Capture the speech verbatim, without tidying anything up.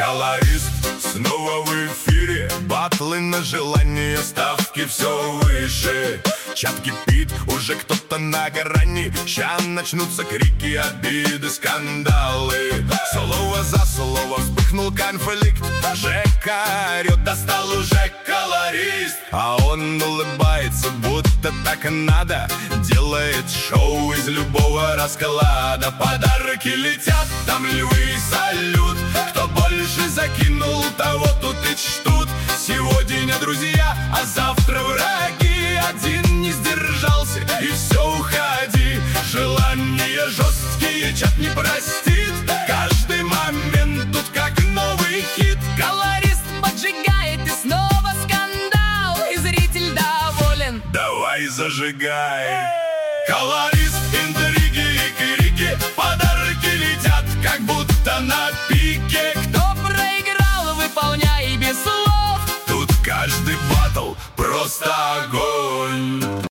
Колорист снова в эфире. Батлы на желание, ставки все выше. Чат кипит, уже кто-то на грани. Ща начнутся крики, обиды, скандалы. Слово за слово вспыхнул конфликт. Жека орет, достал уже колорист. А он улыбается, будто так и надо. Делает шоу из любого расклада. Подарки летят, там львы и салют. Кто больше закинул, того тут и чтут. Сегодня друзья, а завтра враги. Один не сдержался и все, уходи. Желания жесткие, чат не простит. Каждый момент тут как новый хит. Колорист поджигает, и снова скандал. И зритель доволен. Давай зажигай. Колорист, интриги и крики. Подарки летят, как будто на пике. Кто проиграл, выполняй без слов. Тут каждый батл просто огонь.